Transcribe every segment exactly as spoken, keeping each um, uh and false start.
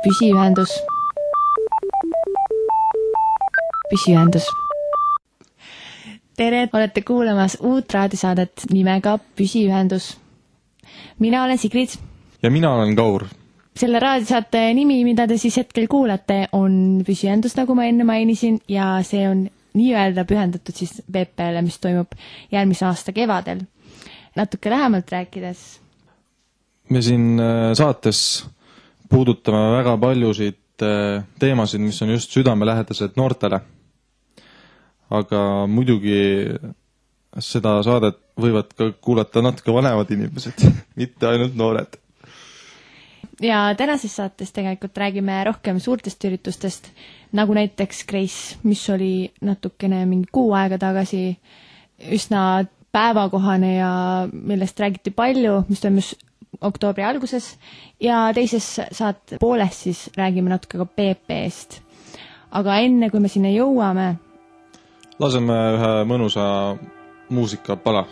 Püsiühendus. Püsiühendus. Tere, olete kuulamas uut raadiosaadet nimega Püsiühendus. Mina olen Sigrid. Ja mina olen Kaur. Selle raadiosaate nimi, mida te siis hetkel kuulate, on Püsiühendus, nagu ma enne mainisin, ja see on nii-öelda pühendatud siis V P-le, mis toimub järgmise aasta kevadel. Natuke lähemalt rääkides. Me siin saates puudutame väga paljusid teemasid, mis on just südamelähedased noortele. Aga muidugi seda saadet võivad ka kuulata natuke vanemad inimesed, mitte ainult noored. Ja tänases saates tegelikult räägime rohkem suurtest üritustest, nagu näiteks Grace, mis oli natukene mingi kuu aega tagasi üsna päevakohane ja millest räägiti palju, mis toimus oktoobri alguses, ja teises saate poolest siis räägime natuke ka P P-st. Aga enne, kui me sinna jõuame, laseme ühe mõnusa muusikapala.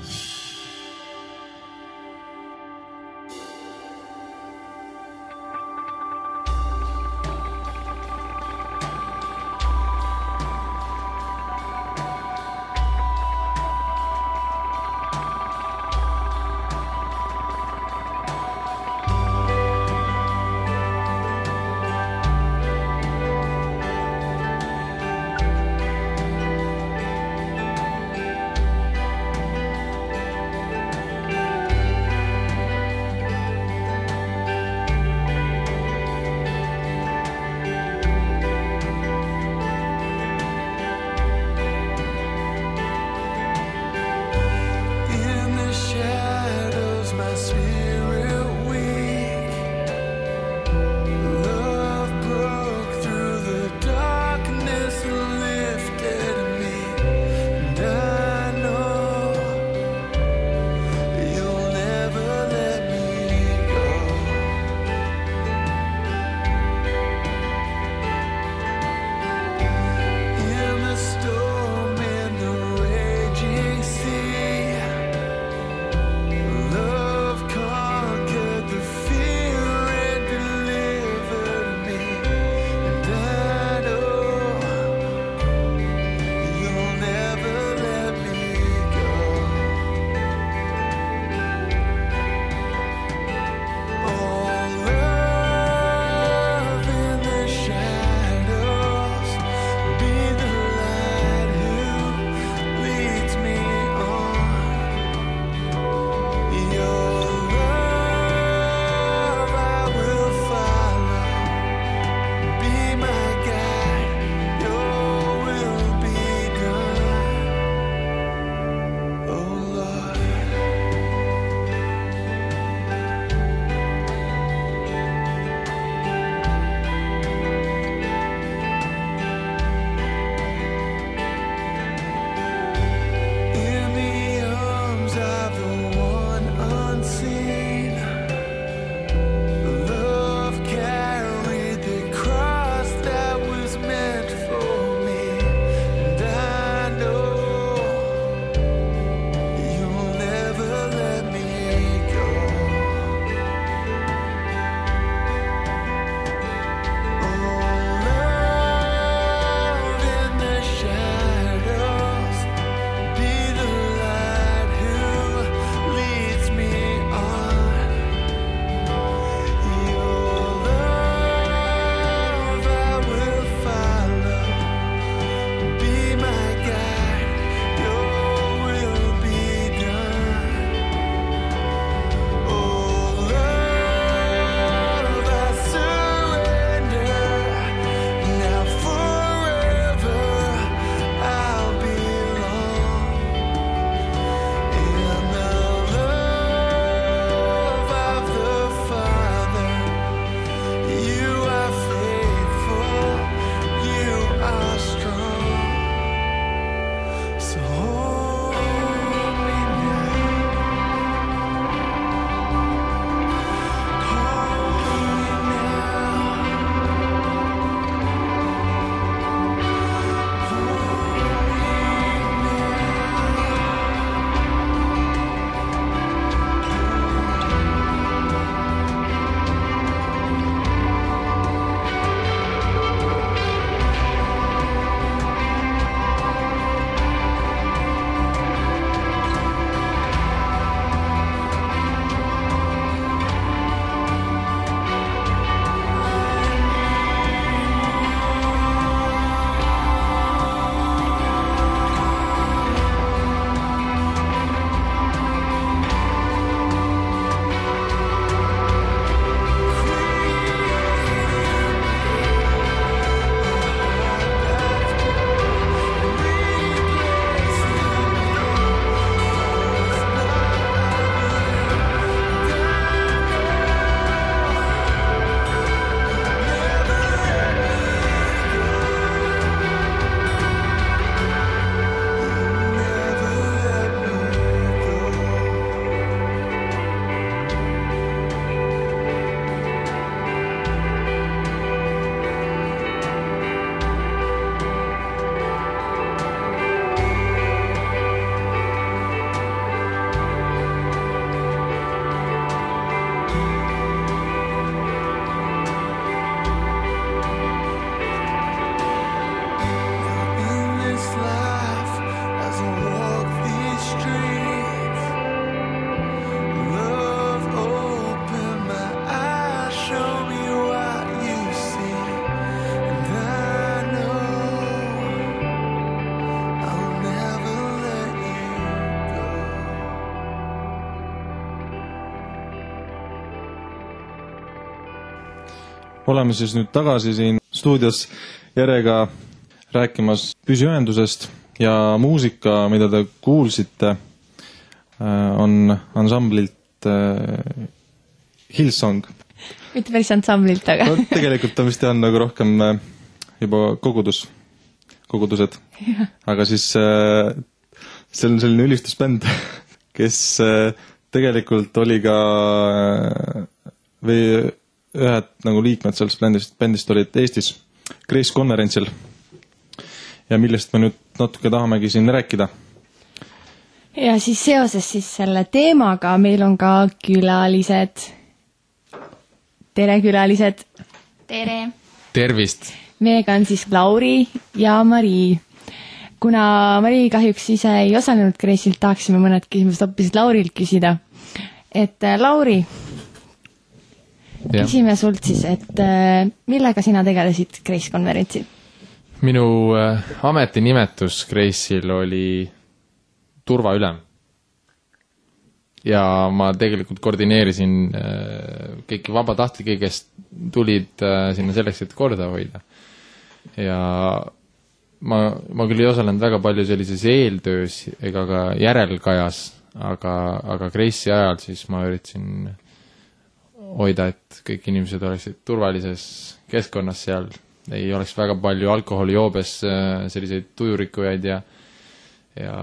oleme siis nüüd tagasi siin stuudios Jerega rääkimas püsiühendusest ja muusika, mida te kuulsite, on ansamblilt Hillsong. Mitte päris ansamblilt, aga... No, tegelikult on vist jah nagu rohkem juba kogudus, kogudused. Aga siis see on selline ülistusbänd, kes tegelikult oli ka või ühed nagu liikmed sellest bändist, bändist olid Eestis Grace konverentsil ja millest me nüüd natuke tahamegi siin rääkida. Ja siis seoses siis selle teemaga meil on ka külalised. Tere külalised! Tere! Tervist! Meiega on siis Lauri ja Marii. Kuna Marii kahjuks ise ei osalenud Grace'ilt, tahaksime mõned küsimused hoopis Laurilt küsida. Et Lauri, ja. Küsime sult siis, et millega sina tegelesid Grace konverentsil? Minu ametinimetus Grace'il oli turvaülem. Ja ma tegelikult koordineerisin kõiki vabatahtlikke, kes tulid sinna selleks, et korda hoida. Ja ma, ma küll ei osalenud väga palju sellises eeltöös ega ka järelkajas, aga, aga Grace'i ajal siis ma üritasin hoida, et kõik inimesed oleksid turvalises keskkonnas seal. Ei oleks väga palju alkoholijoobes selliseid tujurikkujaid ja, ja,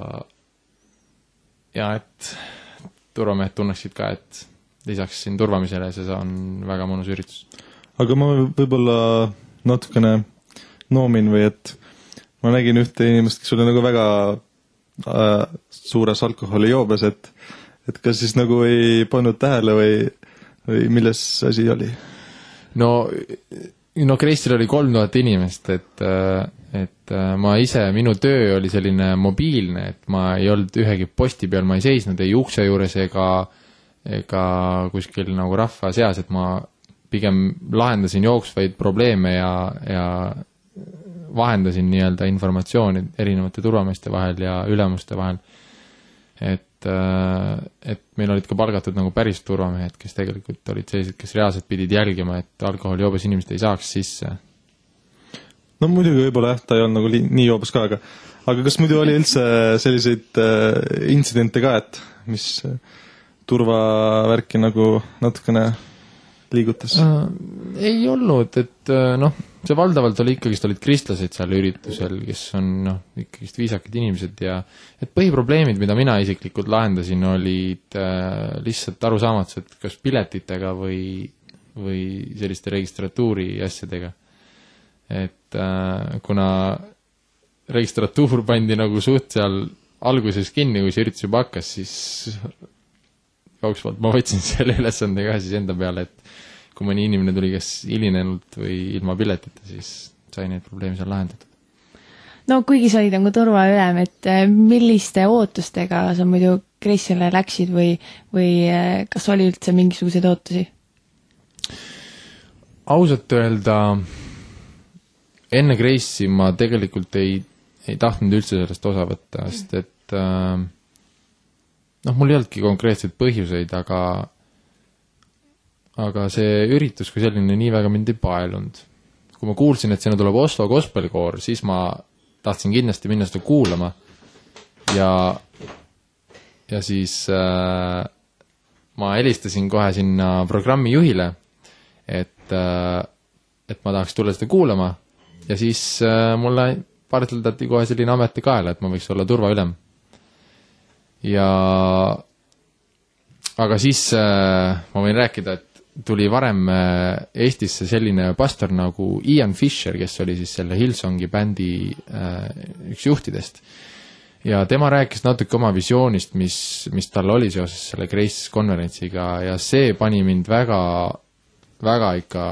ja et turvamehed tunneksid ka, et lisaks siin turvamisele see on väga mõnus üritus. Aga ma võib-olla natukene noomin või et ma nägin ühte inimest, kes oli nagu väga äh, suures alkoholijoobes, et, et kas siis nagu ei pannud tähele või, või milles asi oli? No, no Grace'il oli kolm tuhat inimest, et et ma ise, minu töö oli selline mobiilne, et ma ei olnud ühegi posti peal, ma ei seisnud ei ukse juures ega, ega kuskil nagu rahva seas, et ma pigem lahendasin jooksvaid probleeme ja, ja vahendasin nii-öelda informatsiooni erinevate turvameeste vahel ja ülemuste vahel. Et, et meil olid ka palgatud nagu päris turvamehed, kes tegelikult olid sellised, kes reaalselt pidid jälgima, et alkoholijoobes inimesed ei saaks sisse. No muidugi võib-olla jah, ta ei olnud nagu li- nii joobes ka, aga, aga kas muidu oli üldse selliseid äh, intsidente ka, et mis äh, turvavärki nagu natukene liigutas? Äh, ei olnud, et äh, noh, see valdavalt oli ikkagist olid kristlased seal üritusel, kes on noh, ikkagist viisakad inimesed ja et põhiprobleemid, mida mina isiklikult lahendasin, olid äh, lihtsalt arusaamatused kas piletitega või, või selliste registratuuri asjadega. Et äh, kuna registratuur pandi nagu suht seal alguses kinni, kui see üritus juba hakkas, siis jooksvalt ma võtsin selle ülesande ka siis enda peale, et kui mõni inimene tuli kes hilinenult või ilma piletita, siis sai neid probleeme seal lahendatud. No kuigi sa olid nagu turvaülem, et milliste ootustega sa muidu Grace'ile läksid või, või kas oli üldse mingisuguseid ootusi? Ausalt öelda enne Grace'i ma tegelikult ei, ei tahtnud üldse sellest osa võtta, sest et äh, noh, mul ei olnudki konkreetseid põhjuseid, aga aga see üritus kui selline nii väga mind ei paelunud. Kui ma kuulsin, et sinna tuleb Oslo gospelikoor, siis ma tahtsin kindlasti minna seda kuulama ja, ja siis äh, ma helistasin kohe sinna programmi juhile, et, äh, et ma tahaks tulla seda kuulama ja siis äh, mulle parteldati kohe selline ameti kaela, et ma võiks olla turvaülem. Ja aga siis äh, ma võin rääkida, et tuli varem äh, Eestisse selline pastor nagu Ian Fisher, kes oli siis selle Hillsongi bändi äh, üks juhtidest. Ja tema rääkis natuke oma visioonist, mis, mis tal oli seoses selle Grace konverentsiga ja see pani mind väga, väga ikka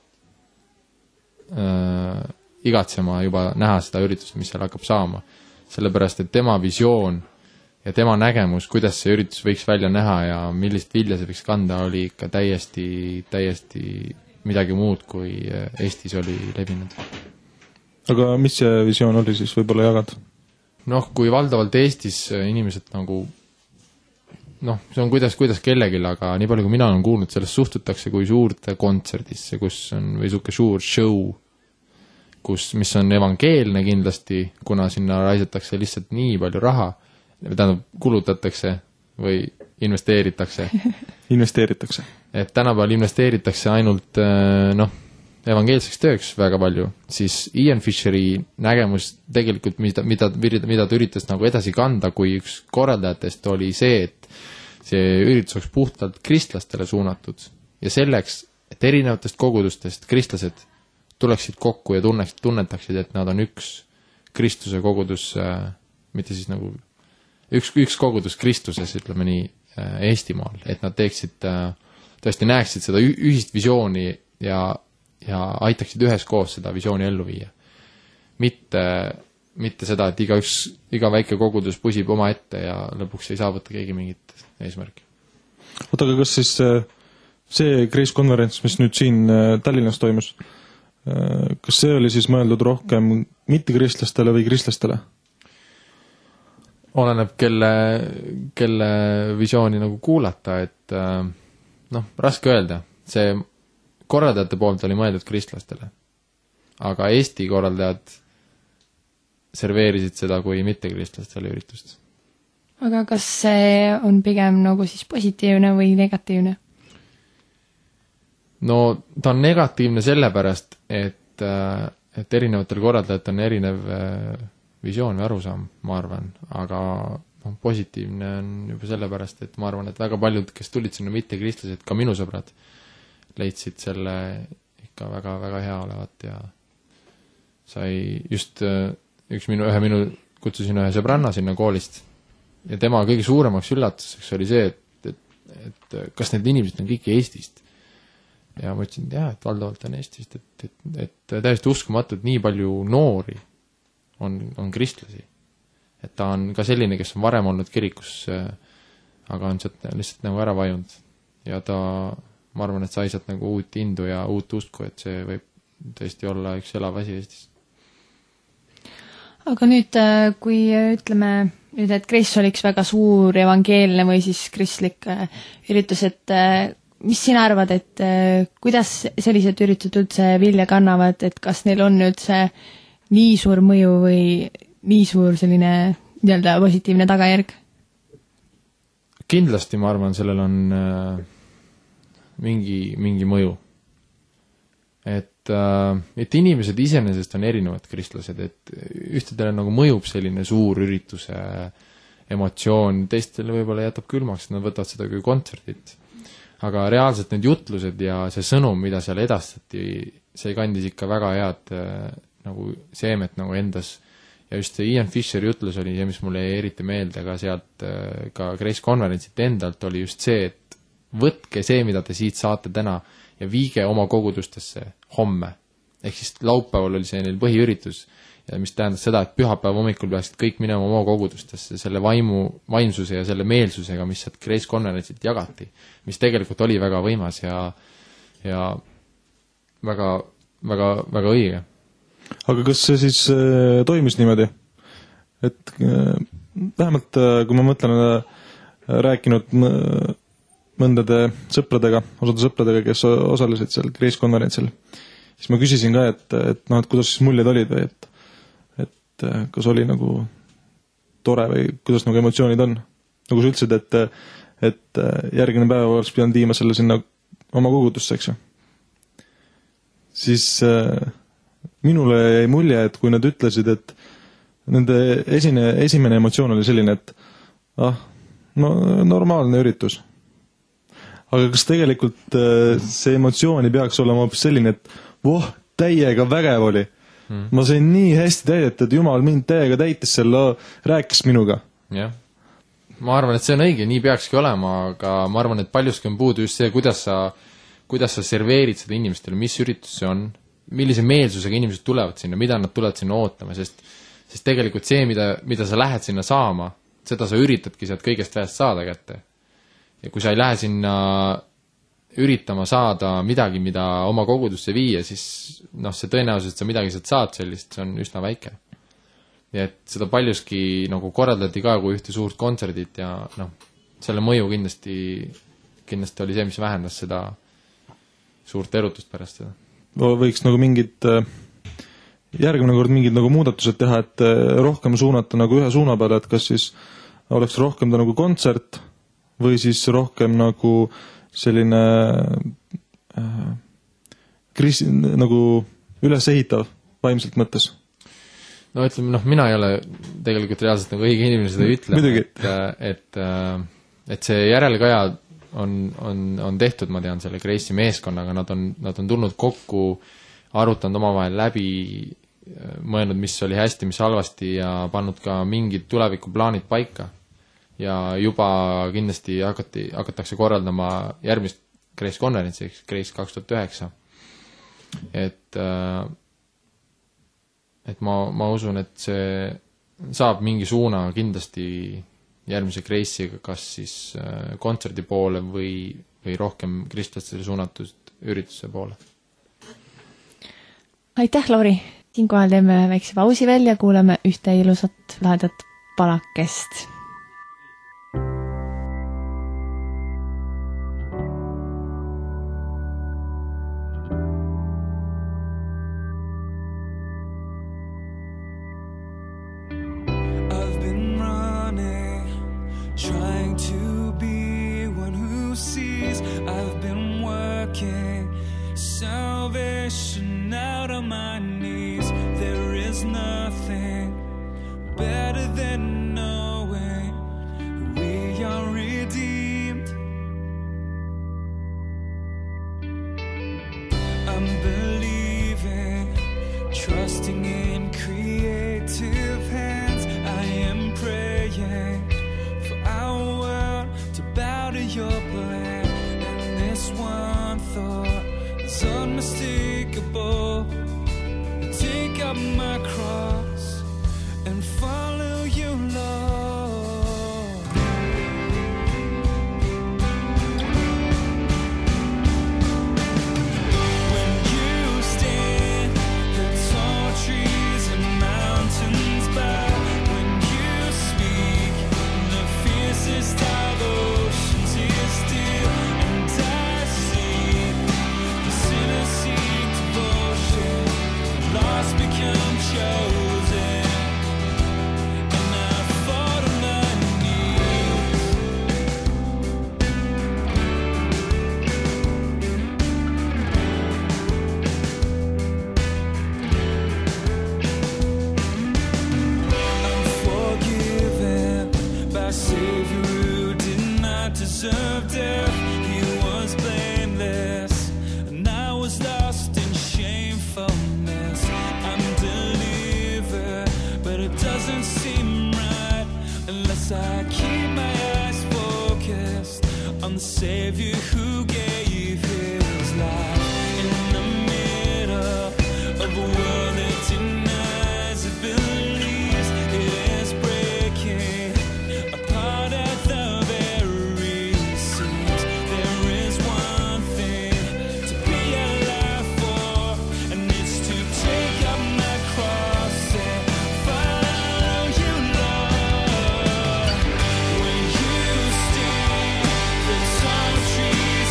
äh, igatsema juba näha seda üritust, mis seal hakkab saama. Sellepärast, et tema visioon ja tema nägemus, kuidas see üritus võiks välja näha ja millist vilja see võiks kanda, oli ikka täiesti, täiesti midagi muud, kui Eestis oli levinud. Aga mis see visioon oli siis, võib-olla jagad? Noh, kui valdavalt Eestis inimesed nagu noh, see on kuidas, kuidas kellegil, aga nii palju, kui mina olen kuulnud, sellest suhtutakse kui suurde kontserdisse, kus on, või suke suur show, kus, mis on evangeelne kindlasti, kuna sinna raisatakse lihtsalt nii palju raha, tähendab, kulutatakse või investeeritakse. investeeritakse. Et tänapäeval investeeritakse ainult, noh, evangeelseks tööks väga palju, siis Ian Fisheri nägemus tegelikult, mida, mida, mida ta üritas nagu edasi kanda, kui üks korraldajatest oli see, et see üritus oleks puhtalt kristlastele suunatud ja selleks, et erinevatest kogudustest kristlased tuleksid kokku ja tunneksid, tunnetaksid, et nad on üks Kristuse kogudus, mitte siis nagu üks, üks kogudus Kristuses, ütleme nii, Eestimaal, et nad teeksid, tõesti näeksid seda ühist visiooni ja ja aitaksid üheskoos seda visiooni ellu viia. Mitte, mitte seda, et iga, üks, iga väike kogudus pusib oma ette ja lõpuks ei saavuta keegi mingit eesmärki. Oota, aga kas siis see Grace konverents, mis nüüd siin Tallinnas toimus, kas see oli siis mõeldud rohkem mittekristlastele või kristlastele? Oleneb, kelle, kelle visiooni nagu kuulata, et noh, raske öelda. See korraldajate poolt oli mõeldud kristlastele, aga Eesti korraldajad serveerisid seda kui mittekristlastele üritust. Aga kas see on pigem nagu siis positiivne või negatiivne? No ta on negatiivne sellepärast, et, et erinevatel korraldajatel on erinev visioon või arusaam, ma arvan, aga no, positiivne on juba sellepärast, et ma arvan, et väga paljud, kes tulid sinna mittekristlased, ka minu sõbrad, leidsid selle ikka väga, väga hea olevat ja sai just üks minu, ühe minu, kutsusin ühe sõbranna sinna koolist ja tema kõige suuremaks üllatuseks oli see, et, et, et kas need inimesed on kõik Eestist. Ja ma ütlesin, et jah, et valdavalt on Eestist, et, et, et täiesti uskumatu, et nii palju noori on, on kristlasi. Et ta on ka selline, kes on varem olnud kirikus, aga on sealt lihtsalt nagu ära vajunud ja ta ma arvan, et sa aisad nagu uut indu ja uut usku, et see võib tõesti olla üks elav asi Eestis. Aga nüüd, kui ütleme, nüüd, et Grace oli üks väga suur evangeelne või siis kristlik üritus, et mis sina arvad, et kuidas sellised üritused üldse vilja kannavad, et kas neil on üldse nii suur mõju või nii suur selline nii-öelda positiivne tagajärg? Kindlasti, ma arvan, sellel on mingi, mingi mõju. Et, et inimesed iseenesest on erinevad kristlased, et ühtedele nagu mõjub selline suur ürituse emotsioon, teistele võib-olla jätab külmaks, et nad võtavad seda kui kontserdit. Aga reaalselt need jutlused ja see sõnum, mida seal edastati, see kandis ikka väga head nagu seemet nagu endas. Ja just see Ian Fisheri jutlus oli see, mis mulle eriti meelde ka sealt ka Grace konverentsit endalt oli just see, et võtke see, mida te siit saate täna ja viige oma kogudustesse homme. Ehk siis laupäeval oli see neil põhiüritus, ja mis tähendas seda, et pühapäeva hommikul peaksid kõik minema oma kogudustesse selle vaimu, vaimsuse ja selle meelsusega, mis sealt Grace konverentsilt jagati, mis tegelikult oli väga võimas ja, ja väga, väga, väga õige. Aga kas see siis äh, toimis niimoodi? Et äh, vähemalt, äh, kui ma mõtlen äh, rääkinud äh, mõndade sõpradega, osade sõpradega, kes osalesid seal Grace konverentsil, siis ma küsisin ka, et, et, no, et kuidas siis muljed olid või et, et kas oli nagu tore või kuidas nagu emotsioonid on. Nagu sa ütlesid, et, et järgmine päev oleks pidanud viima selle sinna oma kogudusse, eks ju. Siis äh, minule jäi mulje, et kui nad ütlesid, et nende esine, esimene emotsioon oli selline, et ah, no normaalne üritus. Aga kas tegelikult see emotsioon ei peaks olema hoopis selline, et voh, täiega vägev oli. Hmm. Ma sain nii hästi täidet, et jumal mind täiega täitis selle, rääkis minuga. Jah. Ma arvan, et see on õige, nii peakski olema, aga ma arvan, et paljuski on puudu just see, kuidas sa, kuidas sa serveerid seda inimestele, mis üritus see on, millise meelsusega inimesed tulevad sinna, mida nad tulevad sinna ootama, sest, sest tegelikult see, mida, mida sa lähed sinna saama, seda sa üritadki sealt kõigest väest saada kätte. Ja kui sa ei lähe sinna üritama saada midagi, mida oma kogudusse viia, siis noh, see tõenäosus, et sa midagi sealt saad sellist, see on üsna väike. Ja et seda paljuski nagu korraldati ka kui ühte suurt kontserdit ja noh, selle mõju kindlasti, kindlasti oli see, mis vähendas seda suurt erutust pärast seda. Võiks nagu mingid, järgmine kord mingid nagu muudatused teha, et rohkem suunata nagu ühe suuna peale, et kas siis oleks rohkem ta nagu kontsert või siis rohkem nagu selline äh, kris, nagu üles ehitav vaimselt mõttes. No ütleme, noh, mina ei ole tegelikult reaalselt nagu õige inimene seda ütlema, et, et, et see järelkaja on, on, on tehtud, ma tean, selle Grace'i meeskonnaga, nad on, nad on tulnud kokku, arutanud omavahel läbi, mõelnud, mis oli hästi, mis halvasti ja pannud ka mingid tulevikuplaanid paika. Ja juba kindlasti hakati, hakatakse korraldama järgmist Grace konverentsi, Grace kaks tuhat üheksa. Et et ma, ma usun, et see saab mingi suuna kindlasti järgmise Grace'iga, kas siis kontserdi poole või, või rohkem kristlastele suunatud ürituse poole. Aitäh, Lauri! Siinkohal teeme väikse pausi veel ja kuuleme ühte ilusat lahedat palakest. Trees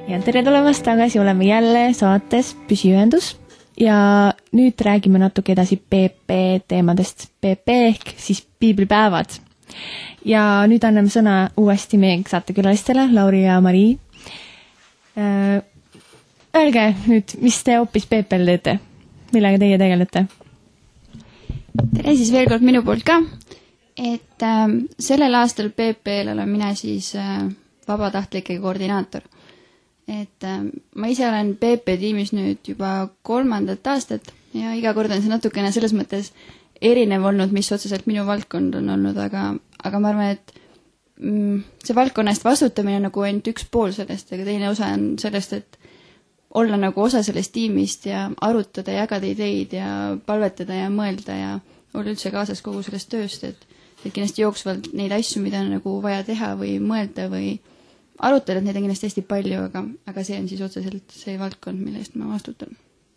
ja tere tulemast tagasi, oleme jälle saates Püsiühendus ja nüüd räägime natuke edasi P P teemadest. P P ehk siis piiblipäevad. Ja nüüd anname sõna uuesti meie saatekülalistele, Lauri ja Marii. Öelge nüüd, mis te hoopis P P-l teete? Millega teie tegelete? Tere siis veel kord minu poolt ka, et äh, sellel aastal P P-l olen mina siis äh, vabatahtlike koordinaator. Et äh, ma ise olen P P tiimis nüüd juba kolmandat aastat ja iga kord on see natukene selles mõttes erinev olnud, mis otseselt minu valdkond on olnud, aga, aga ma arvan, et mm, see valdkonna eest vastutamine on nagu ainult üks pool sellest, aga teine osa on sellest, et olla nagu osa sellest tiimist ja arutada, jagada ideid ja palvetada ja mõelda ja olla üldse kaasas kogu sellest tööst, et, et kindlasti jooksvalt neid asju, mida on nagu vaja teha või mõelda või arutada, et neid on kindlasti hästi palju, aga, aga see on siis otseselt see valdkond, mille eest ma vastutan.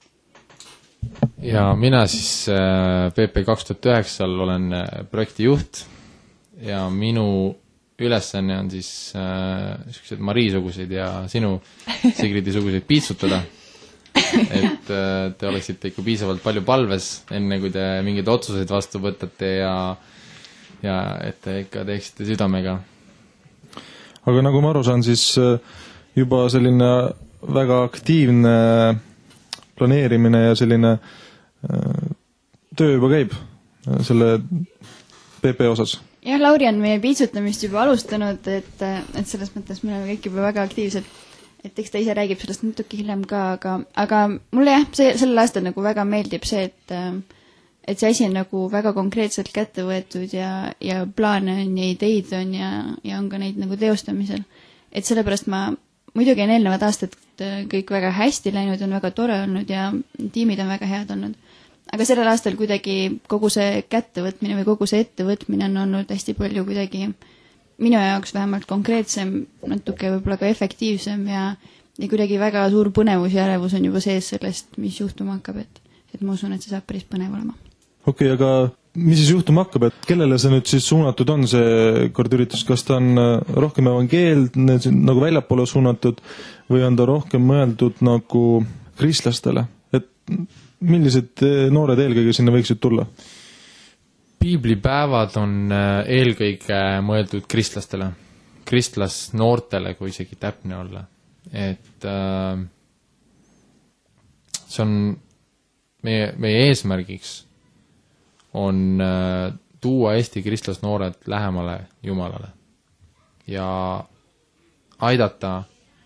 Ja mina siis P P kaks tuhat üheksa olen projekti juht ja minu ülesanne on siis äh, Marii-suguseid ja sinu Sigridi-suguseid piitsutada, et äh, te oleksite ikka piisavalt palju palves, enne kui te mingeid otsuseid vastu võtate ja, ja et te ikka teeksite südamega. Aga nagu ma aru saan, siis juba selline väga aktiivne planeerimine ja selline äh, töö juba käib selle P P osas. Jah, Lauri on meie piitsutamist juba alustanud, et, et selles mõttes me oleme kõik juba väga aktiivsed, et eks ta ise räägib sellest natuke hiljem ka, aga, aga mulle jah, see, sellel aastal nagu väga meeldib see, et, et see asi on nagu väga konkreetselt kätte võetud ja, ja plaane on ja ideid on ja, ja on ka neid nagu teostamisel. Et sellepärast ma, muidugi on eelnevad aastad kõik väga hästi läinud, on väga tore olnud ja tiimid on väga head olnud. Aga sellel aastal kuidagi kogu see kättevõtmine või kogu see ettevõtmine on olnud hästi palju kuidagi minu jaoks vähemalt konkreetsem, natuke võib-olla ka efektiivsem ja, ja kuidagi väga suur põnevus ja ärevus on juba sees sellest, mis juhtuma hakkab, et, et ma usun, et see saab päris põnev olema. Okei, okay, aga mis siis juhtuma hakkab, et kellele see nüüd siis suunatud on, see kordüritus, kas ta on rohkem evangeelne, nagu väljapoole suunatud või on ta rohkem mõeldud nagu kristlastele, et millised noored eelkõige sinna võiksid tulla? Piiblipäevad on eelkõige mõeldud kristlastele, kristlas noortele, kui isegi täpne olla. Et äh, see on meie, meie eesmärgiks on äh, tuua Eesti kristlas noored lähemale Jumalale ja aidata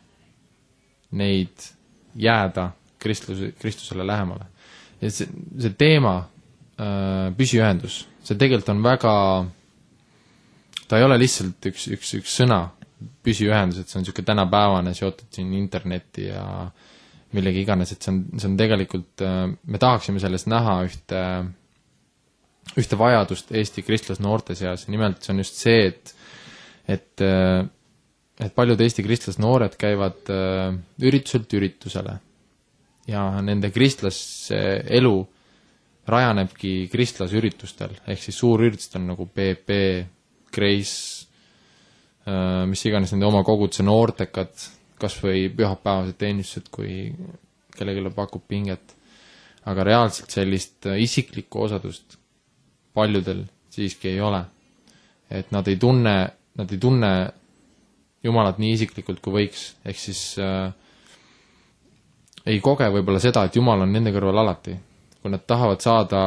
neid jääda kristluse, Kristusele lähemale. Ja see, see teema, äh, püsiühendus, see tegelikult on väga, ta ei ole lihtsalt üks, üks, üks sõna püsiühendus, et see on niisugune tänapäevane seotud siin interneti ja millegi iganes, et see on, see on tegelikult, äh, me tahaksime sellest näha ühte, ühte vajadust Eesti kristlas noorte seas, nimelt see on just see, et, et, äh, et paljud Eesti kristlas noored käivad äh, ürituselt üritusele ja nende kristlas elu rajanebki kristlas üritustel, ehk siis suurüritustel nagu P P, Grace, mis iganes nende oma koguduse noortekad, kas või pühapäevased teenistused, kui kellelegi pakub pinget. Aga reaalselt sellist isiklikku osadust paljudel siiski ei ole. Et nad ei tunne, nad ei tunne Jumalat nii isiklikult kui võiks, ehk siis äh, ei koge võib-olla seda, et Jumal on nende kõrval alati. Kui nad tahavad saada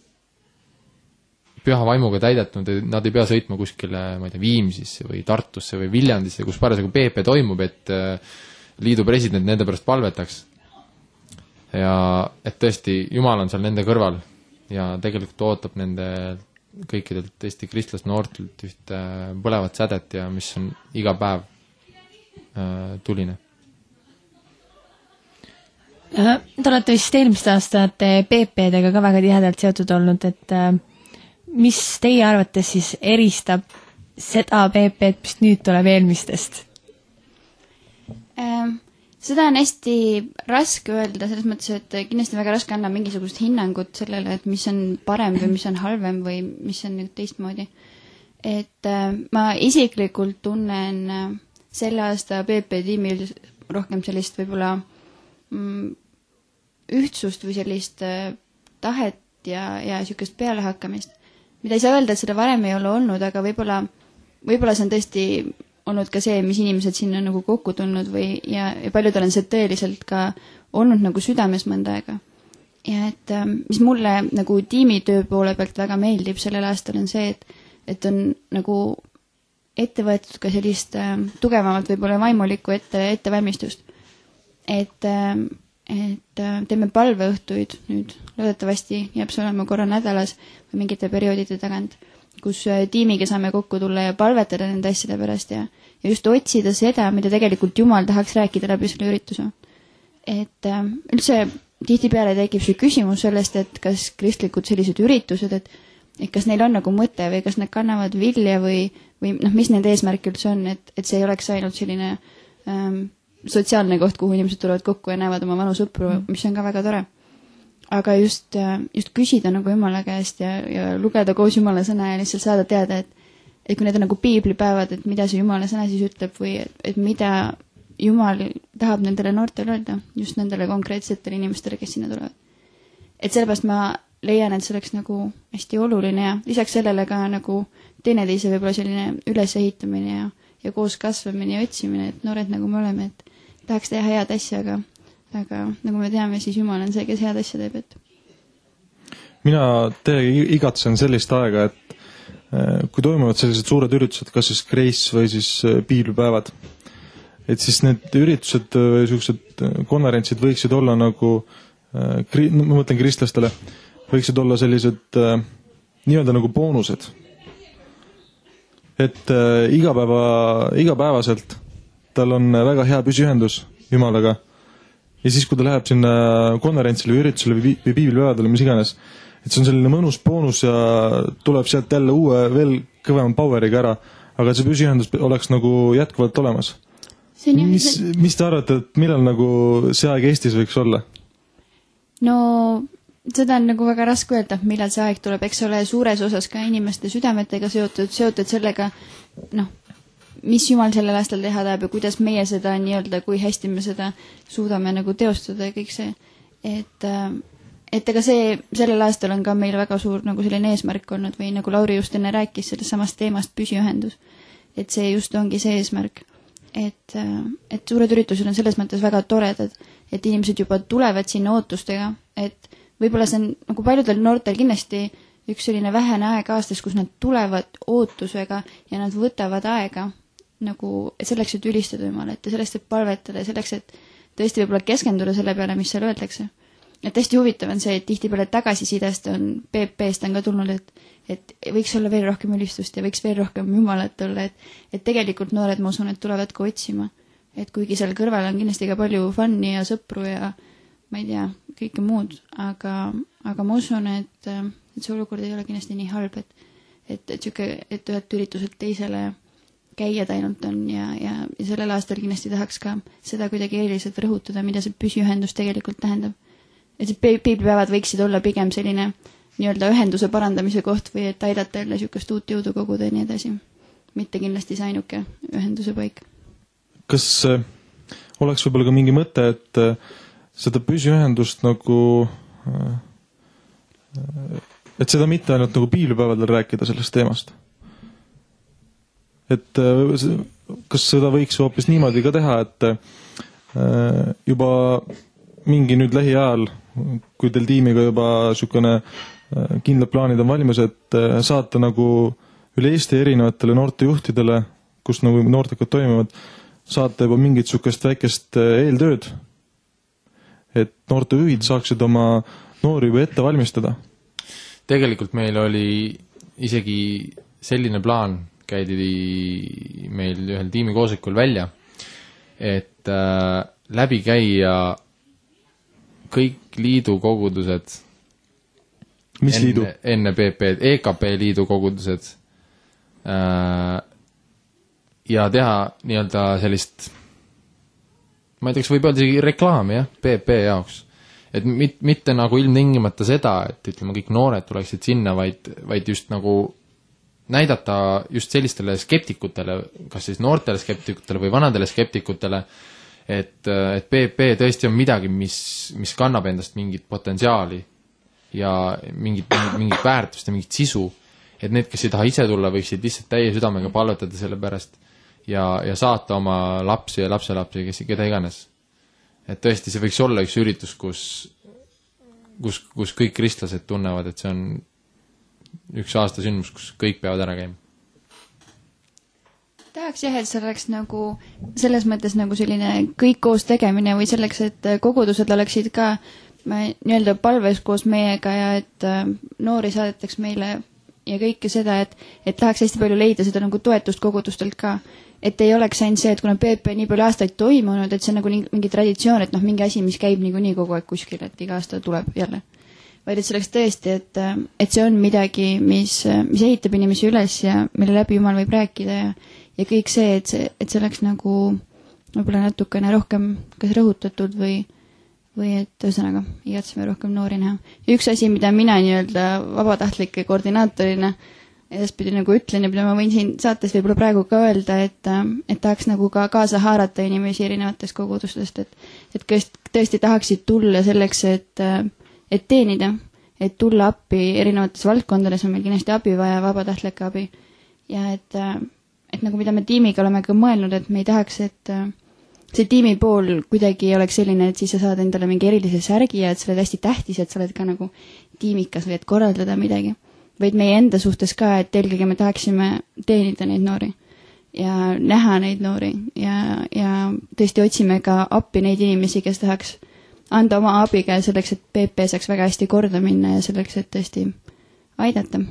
püha vaimuga täidetud, nad ei pea sõitma kuskile, ma ei tea, Viimsisse või Tartusse või Viljandisse, kus parasjagu P P toimub, et liidu president nende pärast palvetaks. Ja et tõesti, Jumal on seal nende kõrval ja tegelikult ootab nende kõikidelt Eesti kristlast noortelt ühte põlevat sädet ja mis on iga päev äh, tuline. Te olete vist eelmist aastate P P-dega ka väga tihedalt seotud olnud, et mis teie arvates siis eristab seda P P-d, mis nüüd tuleb eelmistest? Ähm, seda on hästi raske öelda, selles mõttes, et kindlasti väga raske anna mingisugust hinnangut sellele, et mis on parem või mis on halvem või mis on nüüd teistmoodi. Et äh, ma isiklikult tunnen selle aasta P P tiimil rohkem sellist võib-olla mm, ühtsust või sellist äh, tahet ja, ja niisugust pealehakkamist, mida ei saa öelda, et seda varem ei ole olnud, aga võib-olla, võib-olla see on tõesti olnud ka see, mis inimesed sinna nagu kokku tulnud või, ja, ja paljudel on see tõeliselt ka olnud nagu südames mõnda aega. Ja et mis mulle nagu tiimitöö poole pealt väga meeldib sellel aastal on see, et, et on nagu ette võetud ka sellist äh, tugevamalt võib-olla vaimulikku ette, ettevalmistust. Et, äh, et äh, teeme palveõhtuid nüüd, loodetavasti jääb see olema korra nädalas või mingite perioodide tagant, kus äh, tiimiga saame kokku tulla ja palvetada nende asjade pärast ja, ja just otsida seda, mida tegelikult Jumal tahaks rääkida läbi selle ürituse. Et äh, üldse tihtipeale tekib see küsimus sellest, et kas kristlikud sellised üritused, et, et kas neil on nagu mõte või kas nad kannavad vilja või, või noh, mis nende eesmärk üldse on, et, et see ei oleks ainult selline ähm, sotsiaalne koht, kuhu inimesed tulevad kokku ja näevad oma vanu sõpru, mis on ka väga tore. Aga just, just küsida nagu Jumala käest ja, ja lugeda koos Jumala sõna ja lihtsalt saada teada, et, et kui need on nagu piiblipäevad, et mida see Jumala sõna siis ütleb või et, et mida Jumal tahab nendele noortele öelda, just nendele konkreetsetele inimestele, kes sinna tulevad. Et sellepärast ma leian, et see oleks nagu hästi oluline ja lisaks sellele ka nagu teineteise võib-olla selline ülesehitamine ja, ja koos kasvamine ja otsimine, et noored nagu me oleme, et tahaks teha head asja, aga, aga nagu me teame, siis Jumal on see, kes head asja teeb. Et... mina teiega igatsen sellist aega, et kui toimuvad sellised suured üritused, kas siis Grace või siis piiblipäevad, et siis need üritused või sellised konverentsid võiksid olla nagu, ma mõtlen kristlastele, võiksid olla sellised nii-öelda nagu boonused. Et igapäeva, igapäevaselt tal on väga hea püsiühendus Jumalaga ja siis, kui ta läheb sinna konverentsile või üritusele või piiblipäevadele, mis iganes, et see on selline mõnus boonus ja tuleb sealt jälle uue, veel kõvema poweriga ära, aga see püsiühendus oleks nagu jätkuvalt olemas. Mis, mis te arvate, et millal nagu see aeg Eestis võiks olla? No seda on nagu väga raske öelda, millal see aeg tuleb, eks ole suures osas ka inimeste südametega seotud, seotud sellega, noh, mis Jumal sellel aastal teha tahab ja kuidas meie seda nii-öelda, kui hästi me seda suudame nagu teostada ja kõik see. Et, et ega see, sellel aastal on ka meil väga suur nagu selline eesmärk olnud või nagu Lauri just enne rääkis sellest samast teemast püsiühendus. Et see just ongi see eesmärk. Et, et suured üritused on selles mõttes väga toredad, et inimesed juba tulevad sinna ootustega, et võib-olla see on nagu paljudel noortel kindlasti üks selline vähene aeg aastas, kus nad tulevad ootusega ja nad võtavad aega nagu selleks, et ülistada Jumalat ja selleks, et palvetada ja selleks, et tõesti võib-olla keskenduda selle peale, mis seal öeldakse. Et hästi huvitav on see, et tihtipeale tagasisidest on P P S-t on ka tulnud, et, et võiks olla veel rohkem ülistust ja võiks veel rohkem Jumalat olla, et, et tegelikult noored, ma usun, et tulevad ka otsima. Et kuigi seal kõrval on kindlasti ka palju fun'i ja sõpru ja ma ei tea, kõike muud, aga, aga ma usun, et, et see olukord ei ole kindlasti nii halb, et, et, et, süke, et ühelt ürituselt teisele käiad ainult on ja, ja, ja sellel aastal kindlasti tahaks ka seda kuidagi eeliselt rõhutada, mida see püsiühendus tegelikult tähendab. Et see piiblipäevad võiksid olla pigem selline nii-öelda ühenduse parandamise koht või et aidata jälle niisugust uut jõudu koguda ja nii edasi. Mitte kindlasti see ainuke ühenduse paik. Kas äh, oleks võib-olla ka mingi mõte, et äh, seda püsiühendust nagu äh, et seda mitte ainult nagu piiblipäevadel rääkida sellest teemast? Et äh, kas seda võiks hoopis niimoodi ka teha, et äh, juba mingi nüüd lähiajal, kui teil tiimiga juba niisugune kindlad plaanid on valmis, et saata nagu üle Eesti erinevatele noortejuhtidele, kus nagu noortekad toimuvad, saata juba mingit niisugust väikest eeltööd, et noortejuhid saaksid oma noori juba ette valmistada? Tegelikult meil oli isegi selline plaan, käidi meil ühel tiimikoosikul välja, et äh, läbi käia kõik liidu kogudused, mis enne, liidu? enne P P, E K P liidu kogudused äh, ja teha nii-öelda sellist, ma ei tea, kas võib öelda isegi reklaami, jah, P P jaoks. Et mit, mitte nagu ilmtingimata seda, et ütleme, kõik noored tuleksid sinna, vaid, vaid just nagu näidata just sellistele skeptikutele, kas siis noortele skeptikutele või vanadele skeptikutele, et, et P P tõesti on midagi, mis, mis kannab endast mingit potentsiaali ja mingit, mingit, mingit väärtust ja mingit sisu, et need, kes ei taha ise tulla, võiksid lihtsalt täie südamega palvetada selle pärast ja, ja saata oma lapsi ja lapselapsi, kes, keda iganes. Et tõesti, see võiks olla üks üritus, kus, kus, kus kõik kristlased tunnevad, et see on üks aasta sündmus, kus kõik peavad ära käima. Tahaks jah, et see oleks nagu selles mõttes nagu selline kõik koos tegemine või selleks, et kogudused oleksid ka nii-öelda palves koos meiega ja et noori saadetaks meile ja kõike seda, et, et tahaks hästi palju leida seda nagu toetust kogudustelt ka. Et ei oleks ainult see, et kuna P P nii palju aastaid toimunud, et see on nagu mingi traditsioon, et noh, mingi asi, mis käib nii, nii kogu aeg kuskil, et iga aasta tuleb jälle. Vaid et see oleks tõesti, et, et see on midagi, mis, mis ehitab inimesi üles ja mille läbi Jumal võib rääkida ja, ja kõik see, et see, et see oleks nagu võib-olla natukene rohkem kas rõhutatud või, või et ühesõnaga igatseme rohkem noori näha. Ja üks asi, mida mina nii-öelda vabatahtlike koordinaatorina edaspidi nagu ütlen ja mida ma võin siin saates võib-olla praegu ka öelda, et, et tahaks nagu ka kaasa haarata inimesi erinevatest kogudustest, et, et tõesti tahaksid tulla selleks, et, et teenida, et tulla appi erinevates valdkondades on meil kindlasti abi vaja, vabatahtlike abi ja et, et nagu mida me tiimiga oleme ka mõelnud, et me ei tahaks, et see tiimi pool kuidagi oleks selline, et siis sa saad endale mingi erilise särgi ja et sa oled hästi tähtis, et sa oled ka nagu tiimikas või et korraldada midagi, vaid meie enda suhtes ka, et eelkõige me tahaksime teenida neid noori ja näha neid noori ja, ja tõesti otsime ka appi neid inimesi, kes tahaks anda oma abiga selleks, et P P saaks väga hästi korda minna ja selleks, et tõesti aidata.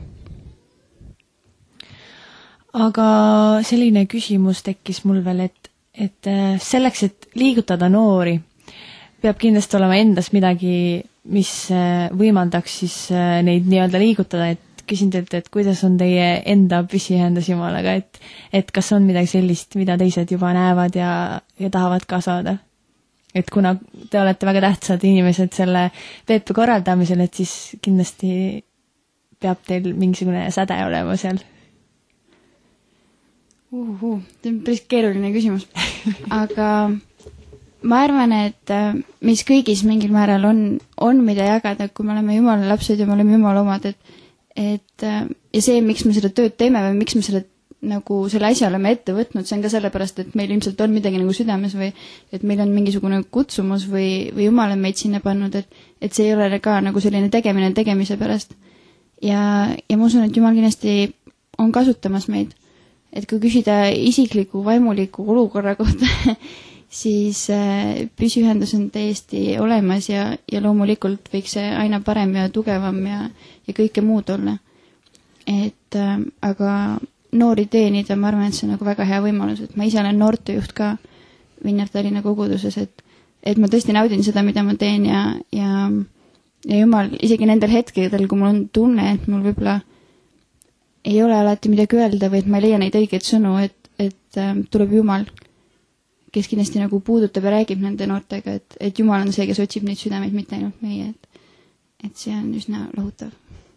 Aga selline küsimus tekkis mul veel, et, et selleks, et liigutada noori, peab kindlasti olema endas midagi, mis võimaldaks siis neid nii-öelda liigutada, et küsin teilt, et kuidas on teie enda püsiühendus Jumalaga, et, et kas on midagi sellist, mida teised juba näevad ja, ja tahavad ka saada? Et kuna te olete väga tähtsad inimesed selle P P korraldamisel, et siis kindlasti peab teil mingisugune säde olema seal. Uhuhu, see on päris keeruline küsimus. Aga ma arvan, et mis kõigis mingil määral on, on mida jagada, kui me oleme Jumala lapsed ja me oleme Jumala omad, et, et ja see, miks me seda tööd teeme või miks me selle nagu selle asja oleme ette võtnud, see on ka sellepärast, et meil ilmselt on midagi nagu südames või et meil on mingisugune kutsumus või, või Jumal on meid sinna pannud, et, et see ei ole ka nagu selline tegemine tegemise pärast. Ja, ja ma usun, et Jumal kindlasti on kasutamas meid. Et kui küsida isikliku vaimuliku olukorra kohta, siis püsiühendus on täiesti olemas ja, ja loomulikult võiks see aina parem ja tugevam ja, ja kõike muud olla. Et aga noori teenida, ma arvan, et see on nagu väga hea võimalus, et ma ise olen noortejuht ka Vinjard Tallinna koguduses, et, et ma tõesti naudin seda, mida ma teen ja, ja, ja Jumal, isegi nendel hetkedel, kui mul on tunne, et mul võib-olla ei ole alati midagi öelda või et ma ei leia neid õigeid sõnu, et, et äh, tuleb Jumal, kes kindlasti nagu puudutab ja räägib nende noortega, et, et Jumal on see, kes otsib neid südameid, mitte ainult meie, et, et see on üsna lohutav.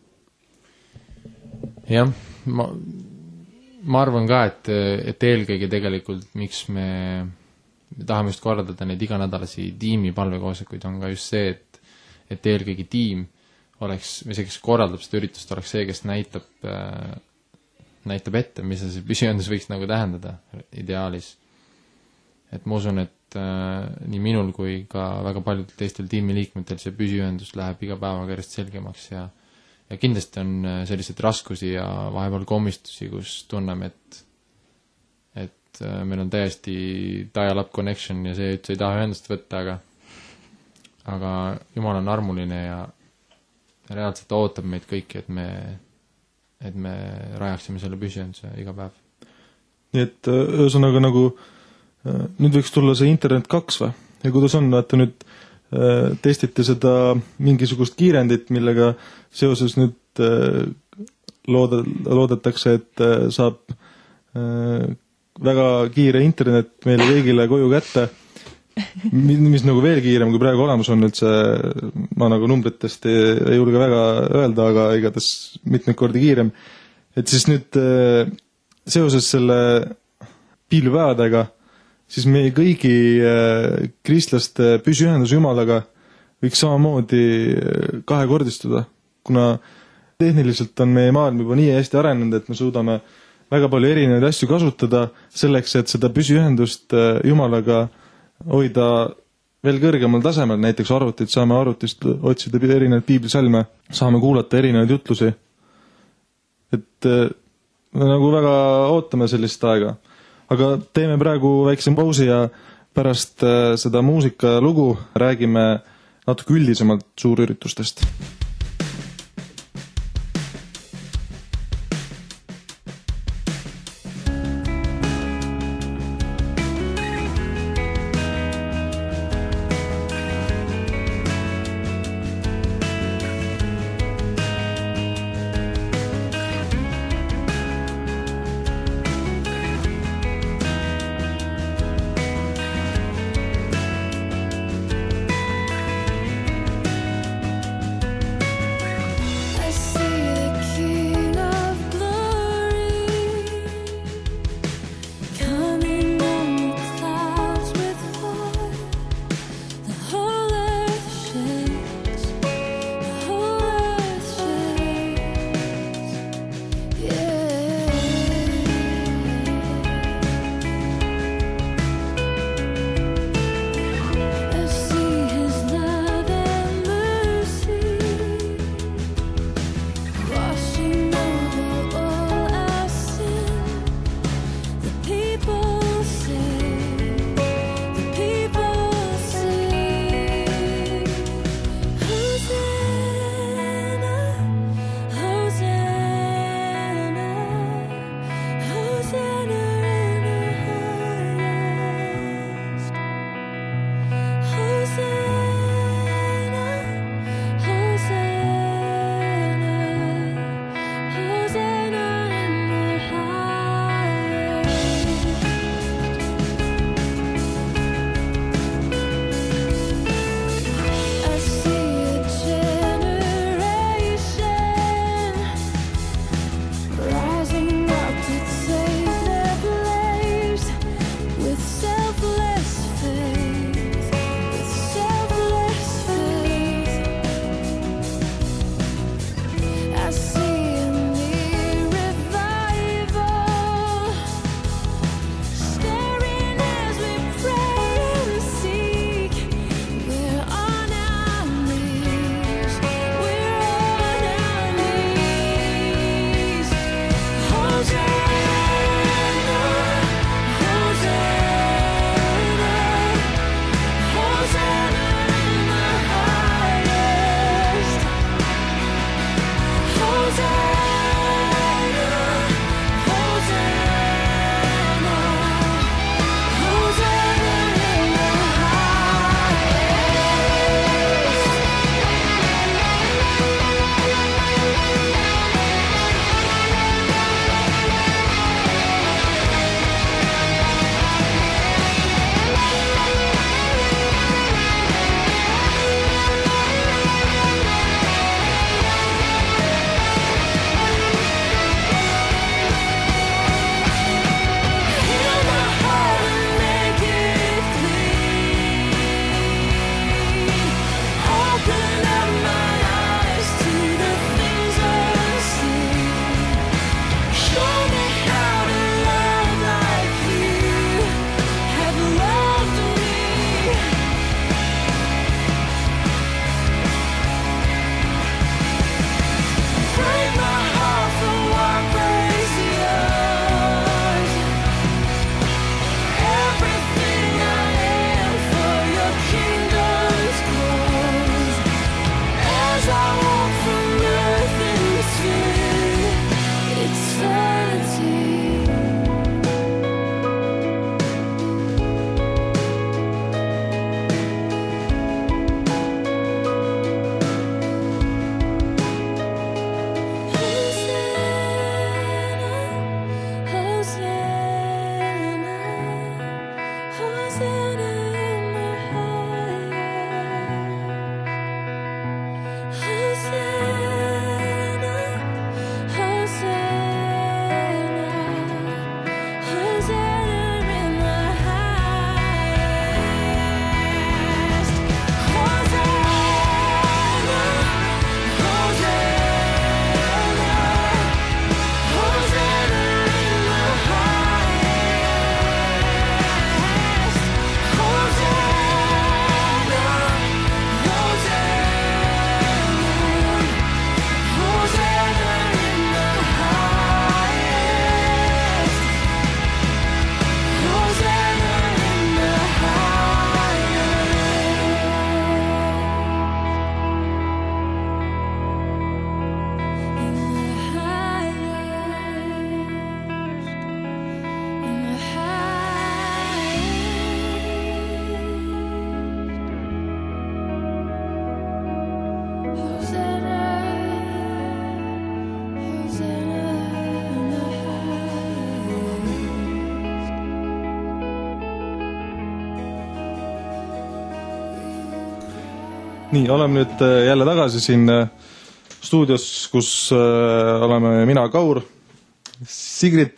Jah, ma ma arvan ka, et, et eelkõige tegelikult, miks me, me tahame just korraldada neid iganädalasi tiimi palvekoosolekuid, on ka just see, et, et eelkõige tiim oleks, või see, kes korraldab seda üritust, oleks see, kes näitab, äh, näitab ette, mis see püsiühendus võiks nagu tähendada ideaalis. Et ma usun, et äh, nii minul kui ka väga paljudel teistel tiimiliikmetel see püsiühendus läheb iga päevaga järjest selgemaks ja ja kindlasti on selliseid raskusi ja vahepeal komistusi, kus tunneme, et et meil on täiesti dial-up connection ja see üldse ei taha ühendust võtta, aga aga Jumal on armuline ja reaalselt ootab meid kõiki, et me et me rajaksime selle püsiühenduse iga päev. Nii et ühesõnaga nagu nüüd võiks tulla see internet kaks või? Ja kuidas on, vaata nüüd testite seda mingisugust kiirendit, millega seoses nüüd looda, loodetakse, et saab väga kiire internet meile kõigile koju kätte, mis nagu veel kiirem kui praegu olemas on, et see, ma nagu numbritest ei, ei julge väga öelda, aga igatahes mitmeid kordi kiirem. Et siis nüüd seoses selle piilpäevadega siis meie kõigi kristlaste püsiühendus Jumalaga võiks samamoodi kahekordistuda, kuna tehniliselt on meie maailm juba nii hästi arenenud, et me suudame väga palju erinevaid asju kasutada selleks, et seda püsiühendust Jumalaga hoida veel kõrgemal tasemel, näiteks arvutit, saame arvutist otsida erinevaid piiblisalme, saame kuulata erinevaid jutlusi. Et me nagu väga ootame sellist aega. Aga teeme praegu väikse pausi ja pärast seda muusikalugu räägime natuke üldisemalt suurüritustest. nii, oleme nüüd jälle tagasi siin stuudios, kus oleme mina, Kaur, Sigrid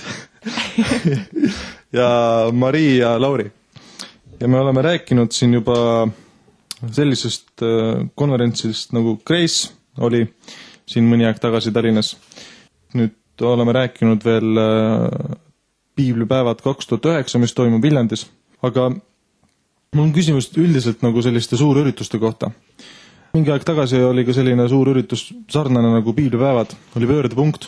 ja Mari ja Lauri. Ja me oleme rääkinud siin juba sellisest konverentsist nagu Grace oli siin mõni aeg tagasi Tallinnas. Nüüd oleme rääkinud veel piiblipäevad kaks tuhat üheksa, mis toimub Viljandis. Aga mul on küsimus üldiselt nagu selliste suurürituste kohta. Mingi aeg tagasi oli ka selline suur üritus sarnane nagu piiblipäevad, oli pöördepunkt.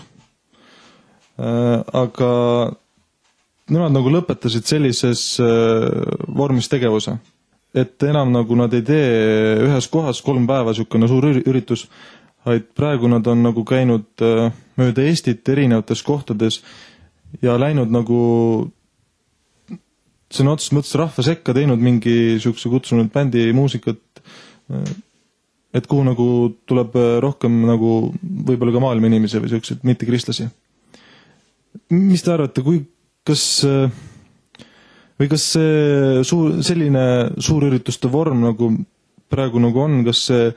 Aga nemad nagu lõpetasid sellises vormis tegevuse, et enam nagu nad ei tee ühes kohas kolm päeva sükene suur üritus, vaid praegu nad on nagu käinud mööda Eestit erinevates kohtades ja läinud nagu see on otsest mõttes rahva sekka teinud mingi sükse kutsunud bändi muusikat, et kuhu nagu tuleb rohkem nagu võib-olla ka maailma inimesi või sükseid mitte kristlasi. Mis te arvate, kui kas või kas see suur, selline suurürituste vorm nagu praegu nagu on, kas see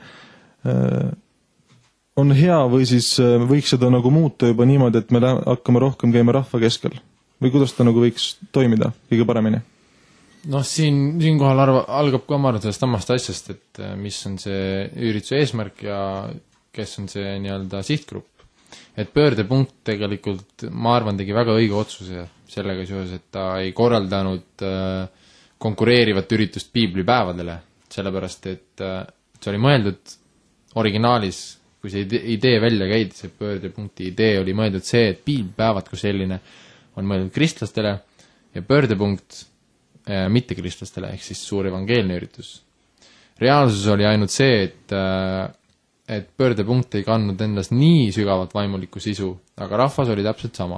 on hea või siis võiks seda nagu muuta juba niimoodi, et me hakkame rohkem käima rahva keskel? Või kuidas ta nagu võiks toimida kõige paremini? Noh, siin, siinkohal arva, algab ka oma sellest samast asjast, et mis on see ürituse eesmärk ja kes on see nii-öelda sihtgrupp. Et pöördepunkt tegelikult, ma arvan, tegi väga õige otsuse sellega seoses, et ta ei korraldanud konkureerivat üritust piiblipäevadele, sellepärast et see oli mõeldud originaalis, kui see idee välja käidi, see pöördepunkti idee oli mõeldud see, et piiblipäevad kui selline on mõeldud kristlastele ja pöördepunkt mitte kristlastele, ehk siis suur evangeelne üritus. Reaalsus oli ainult see, et, et pöördepunkt ei kandnud endas nii sügavalt vaimulikku sisu, aga rahvas oli täpselt sama.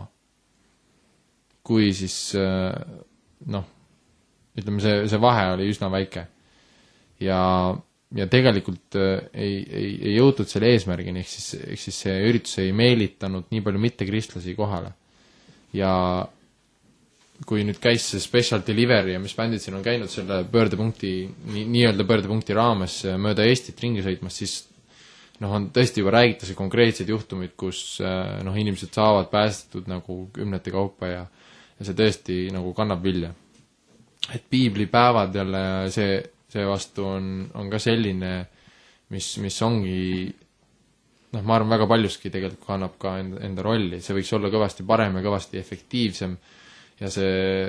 Kui siis, noh, ütleme, see, see vahe oli üsna väike. Ja, ja tegelikult ei, ei, ei jõutud selle eesmärgini, ehk siis, ehk siis see üritus ei meelitanud nii palju mitte kristlasi kohale. Ja kui nüüd käis see Special Delivery ja mis bändid siin on käinud selle pöördepunkti, nii-öelda pöördepunkti raames mööda Eestit ringi sõitmas, siis noh, on tõesti juba räägitakse konkreetseid juhtumid, kus noh, inimesed saavad päästetud nagu kümnete kaupa ja, ja see tõesti nagu kannab vilja. Et piiblipäevad jälle see, see vastu on, on ka selline, mis, mis ongi noh, ma arvan, väga paljuski tegelikult kannab ka enda, enda rolli, see võiks olla kõvasti parem ja kõvasti efektiivsem ja see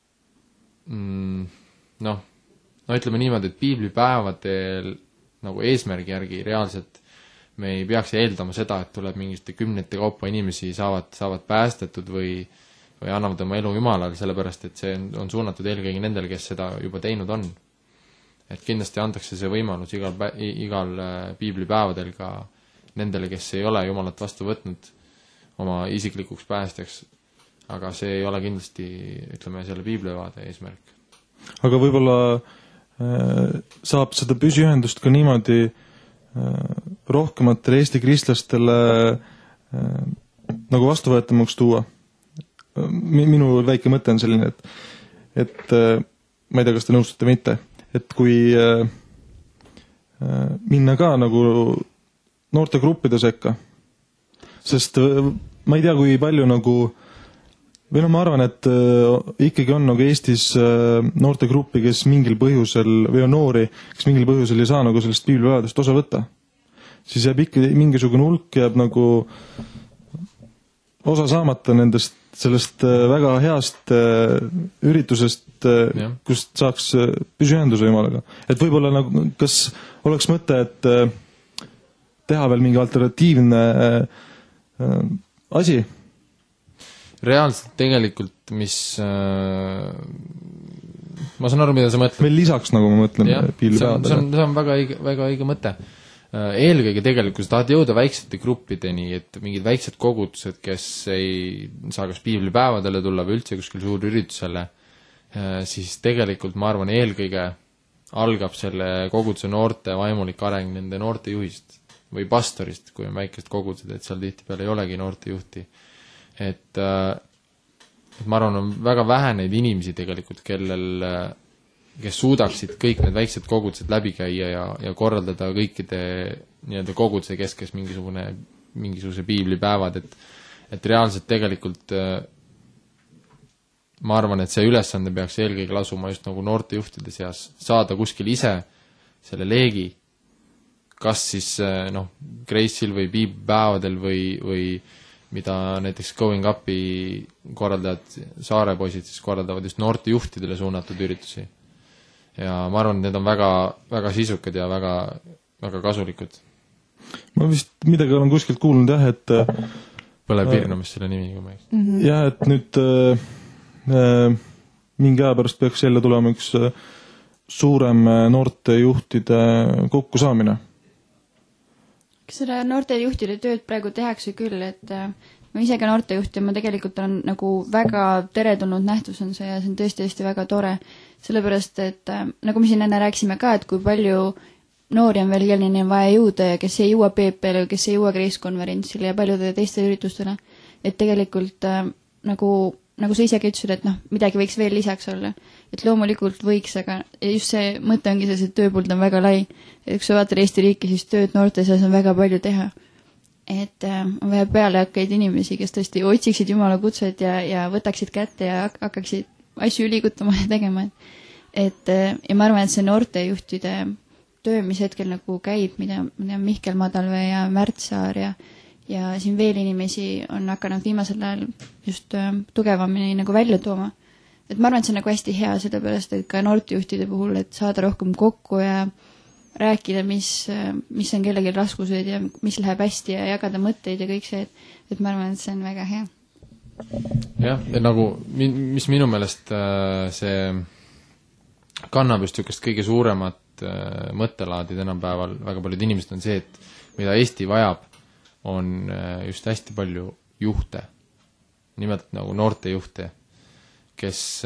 mm, noh, no ütleme niimoodi, et piiblipäevadel nagu eesmärgi järgi reaalselt me ei peaks eeldama seda, et tuleb mingite kümnete kaupa inimesi saavad, saavad päästetud või, või annavad oma elu Jumalale, sellepärast et see on, on suunatud eelkõige nendele, kes seda juba teinud on. Et kindlasti antakse see võimalus igal, igal piiblipäevadel ka nendele, kes ei ole Jumalat vastu võtnud oma isiklikuks päästjaks, aga see ei ole kindlasti, ütleme, selle piiblipäevade eesmärk. Aga võib-olla äh, saab seda püsiühendust ka niimoodi äh, rohkematele Eesti kristlastele äh, nagu vastuvõetamaks tuua. Minu väike mõte on selline, et, et äh, ma ei tea, kas te nõustute või mitte, et kui äh, äh, minna ka nagu noortegruppide sekka, sest äh, ma ei tea, kui palju nagu või no ma arvan, et äh, ikkagi on nagu Eestis äh, noortegruppi, kes mingil põhjusel, või on noori, kes mingil põhjusel ei saa nagu sellest piiblipäevadest osa võtta. Siis jääb ikka mingisugune hulk jääb nagu osa saamata nendest, sellest äh, väga heast äh, üritusest, äh, kust saaks äh, püsiühenduse Jumalaga. Et võib-olla nagu, kas oleks mõte, et äh, teha veel mingi alternatiivne äh, äh, asi? Reaalselt tegelikult, mis äh, ma saan aru, mida sa mõtled. Veel lisaks, nagu ma mõtlen, piiblipäevadele. See on, see on väga õige, väga õige mõte. Eelkõige tegelikult, sa tahad jõuda väiksete gruppideni, et mingid väiksed kogudused, kes ei saa kas piiblipäevadele tulla või üldse kuskil suur üritusele, siis tegelikult ma arvan, eelkõige algab selle koguduse noorte vaimulik areng nende noorte juhist või pastorist, kui on väikesed kogudused, et seal tihtipeale ei olegi noorte juhti. Et, et ma arvan, on väga vähe neid inimesi tegelikult, kellel kes suudaksid kõik need väiksed kogudused läbi käia ja, ja korraldada kõikide nii-öelda koguduse keskes mingisugune, mingisuguse piiblipäevad, et, et reaalselt tegelikult ma arvan, et see ülesande peaks eelkõige lasuma just nagu noortejuhtide seas, saada kuskil ise selle leegi, kas siis noh, Grace'il või piiblipäevadel või, või mida näiteks Going Up'i korraldajad, Saare poisid siis korraldavad just noortejuhtidele suunatud üritusi. Ja ma arvan, et need on väga, väga sisukad ja väga, väga kasulikud. Ma vist midagi olen kuskilt kuulnud jah, et Põlevpirnamis selle nimi, kui ma eks. Mm -hmm. jah, et nüüd äh, mingi aja pärast peaks jälle tulema üks suurem noortejuhtide kokkusaamine. Seda noortejuhtide tööd praegu tehakse küll, et ma ise ka noortejuht ja ma tegelikult on nagu väga teretulnud nähtus on see ja see on tõesti tõesti väga tore. Sellepärast, et nagu me siin enne rääksime ka, et kui palju noori on veel, kelleni on vaja jõuda ja kes ei jõua P P-le, kes ei jõua Grace-konverentsile ja paljude teiste üritustele, et tegelikult nagu, nagu sa isegi ütlesid, et noh, midagi võiks veel lisaks olla. Et loomulikult võiks, aga just see mõte ongi selles, et tööpult on väga lai. Et kui sa vaatad Eesti riiki, siis tööd noorte seas on väga palju teha. Et on vaja pealehakkaid inimesi, kes tõesti otsiksid Jumala kutset ja, ja võtaksid kätte ja hakkaksid asju ülikutama ja tegema. Et, ja ma arvan, et see noortejuhtide töö, mis hetkel nagu käib, mida, mida Mihkel Madalvee ja Märt Saar ja, ja siin veel inimesi on hakanud viimasel ajal just tugevamini nagu välja tooma. Et ma arvan, et see on nagu hästi hea, sellepärast, et ka noortejuhtide puhul, et saada rohkem kokku ja rääkida, mis, mis on kellelgi raskused ja mis läheb hästi ja jagada mõtteid ja kõik see, et, et ma arvan, et see on väga hea. Jah, et nagu, mis minu meelest see kannab just niisugust kõige suuremat mõttelaadi tänapäeval väga paljud inimesed on see, et mida Eesti vajab, on just hästi palju juhte, nimelt nagu noortejuhte, kes,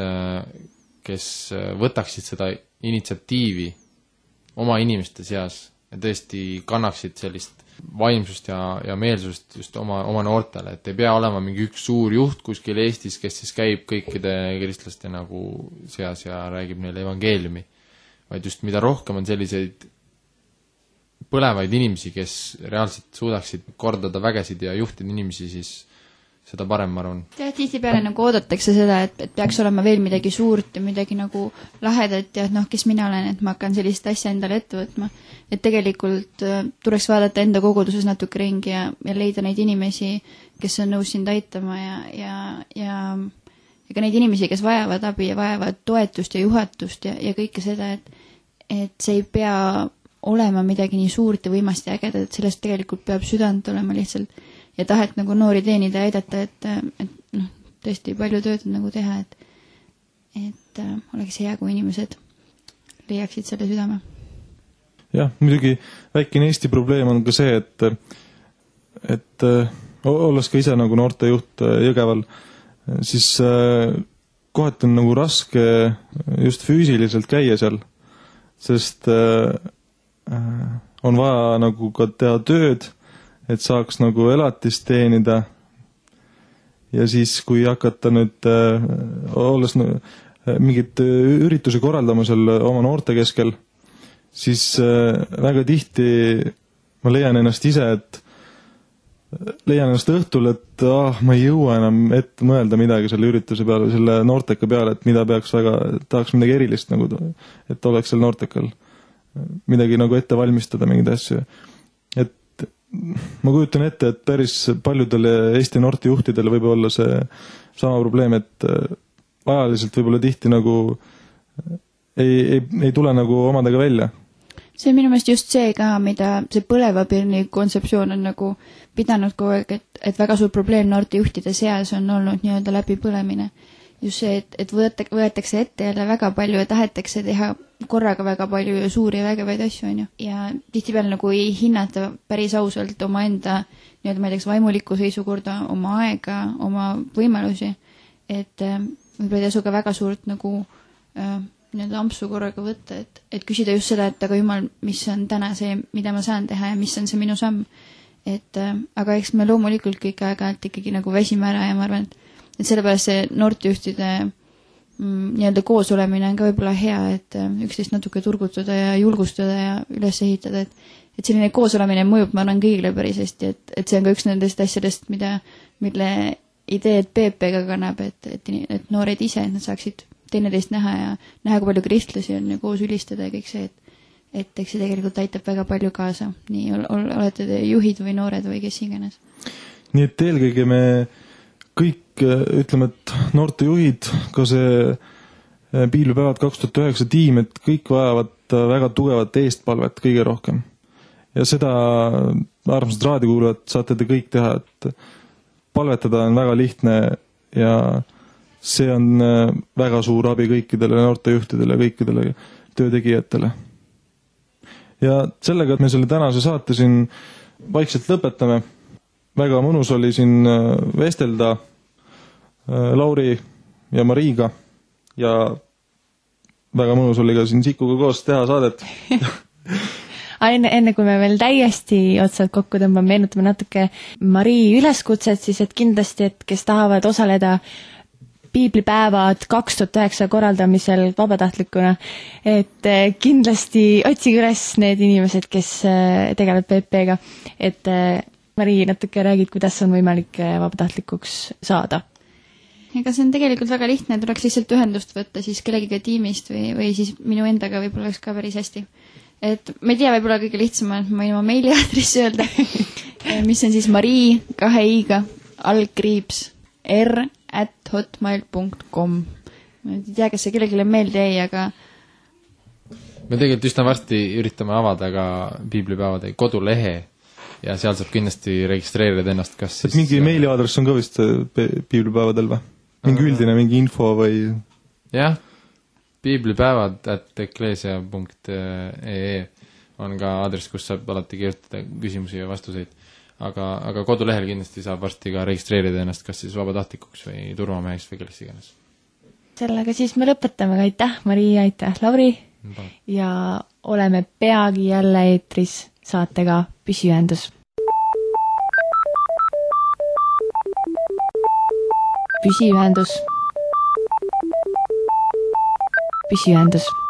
kes võtaksid seda initsiatiivi oma inimeste seas ja tõesti kannaksid sellist vaimsust ja, ja meelsust just oma, oma noortele, et ei pea olema mingi üks suur juht kuskil Eestis, kes siis käib kõikide kristlaste nagu seas ja räägib neile evangeeliumi, vaid just mida rohkem on selliseid põlevaid inimesi, kes reaalselt suudaksid kordada vägesid ja juhtida inimesi, siis seda parem, ma arvan. Ja tihtipeale nagu oodatakse seda, et, et peaks olema veel midagi suurt ja midagi nagu lahedat ja et noh, kes mina olen, et ma hakkan sellist asja endale ette võtma. Et tegelikult äh, tuleks vaadata enda koguduses natuke ringi ja, ja leida neid inimesi, kes on nõus sind aitama ja, ja, ja, ja ka neid inimesi, kes vajavad abi ja vajavad toetust ja juhatust ja, ja kõike seda, et, et see ei pea olema midagi nii suurt ja võimast ja ägedat, et sellest tegelikult peab südant olema lihtsalt ja tahet nagu noori teenida ja aidata, et, et noh, tõesti palju tööd on nagu teha, et, et äh, oleks hea, kui inimesed leiaksid selle südame. Jah, muidugi väikene Eesti probleem on ka see, et, et olles ka ise nagu noortejuht Jõgeval, siis kohati on nagu raske just füüsiliselt käia seal, sest on vaja nagu ka teha tööd, et saaks nagu elatist teenida ja siis, kui hakata nüüd olles mingit üritusi korraldama seal oma noorte keskel, siis väga tihti ma leian ennast ise, et leian ennast õhtul, et ah, ma ei jõua enam ette mõelda midagi selle ürituse peale, selle noorteka peale, et mida peaks väga, tahaks midagi erilist nagu, et oleks seal noortekal midagi nagu ette valmistada, mingeid asju. Et ma kujutan ette, et päris paljudele Eesti noortejuhtidele võib olla see sama probleem, et ajaliselt võib-olla tihti nagu ei, ei, ei tule nagu omadega välja. See on minu meelest just see ka, mida see põlevapirni kontseptsioon on nagu pidanud kogu aeg, et, et väga suur probleem noortejuhtide seas on olnud nii-öelda läbi põlemine. Just see, et, et võetakse, võetakse ette jälle väga palju ja tahetakse teha korraga väga palju ja suuri ja vägevaid asju, on ju. Ja tihtipeale nagu ei hinnata päris ausalt oma enda nii-öelda, ma ei teaks, vaimulikku seisukorda, oma aega, oma võimalusi, et võib-olla ei tasu ka väga suurt nagu äh, nii-öelda ampsu korraga võtta, et, et küsida just seda, et aga jumal, mis on täna see, mida ma saan teha ja mis on see minu samm. Et, äh, aga eks me loomulikult kõik aeg-ajalt ikkagi nagu väsime ära ja ma arvan, et, et sellepärast see noortejuhtide mm, nii-öelda koos olemine on ka võib-olla hea, et üksteist natuke turgutada ja julgustada ja üles ehitada, et et selline koos olemine mõjub, ma arvan, kõigile päris hästi, et, et see on ka üks nendest asjadest, mida, mille ideed P P ka kannab, et, et, et noored ise, et nad saaksid teineteist näha ja näha, kui palju kristlasi on ja koos ülistada ja kõik see, et et eks see tegelikult aitab väga palju kaasa, nii ol, ol, olete te juhid või noored või kes iganes. Nii et eelkõige me kõik, ütleme, et noortejuhid, ka see Piiblipäevad kaks tuhat üheksa tiim, et kõik vajavad väga tugevat eestpalvet kõige rohkem. Ja seda, armsad raadiokuulajad, saate te kõik teha, et palvetada on väga lihtne ja see on väga suur abi kõikidele noortejuhtidele, kõikidele töötegijatele. Ja sellega, et me selle tänase saate siin vaikselt lõpetame, väga mõnus oli siin vestelda Lauri ja Mariiga ja väga mõnus oli ka siin Sikuga koos teha saadet. Enne, enne kui me veel täiesti otsad kokku tõmbame, meenutame natuke Marii üleskutset siis, et kindlasti, et kes tahavad osaleda Piiblipäevad kaks tuhat üheksa korraldamisel vabatahtlikuna, et kindlasti otsige üles need inimesed, kes tegelevad P P-ga, et Marii natuke räägid, kuidas on võimalik vabatahtlikuks saada. Ega see on tegelikult väga lihtne, tuleks lihtsalt ühendust võtta siis kellegiga tiimist või, või siis minu endaga võib-olla oleks ka päris hästi. Et ma ei tea, võib-olla kõige lihtsam, et ma võin oma meiliaadressi öelda, mis on siis Marii kahe i-ga algkriips r at hotmail punkt com. Ma ei tea, kas see kellelegi meelde jäi, aga me tegelikult üsna varsti üritame avada ka Piiblipäevade kodulehe ja seal saab kindlasti registreerida ennast, kas siis... mingi meiliaadress on ka vist Piiblipäevadel või? Mingi üldine, mingi info või... jah, piiblipäevad at ecclesia punkt e e on ka aadress, kus saab alati kirjutada küsimusi ja vastuseid. Aga, aga kodulehel kindlasti saab varsti ka registreerida ennast, kas siis vabatahtlikuks või turvameheks või kellest iganes. Sellega siis me lõpetame, aitäh Marii, aitäh Lauri ja oleme peagi jälle eetris saatega Püsiühendus. Püsiühendus. Püsiühendus.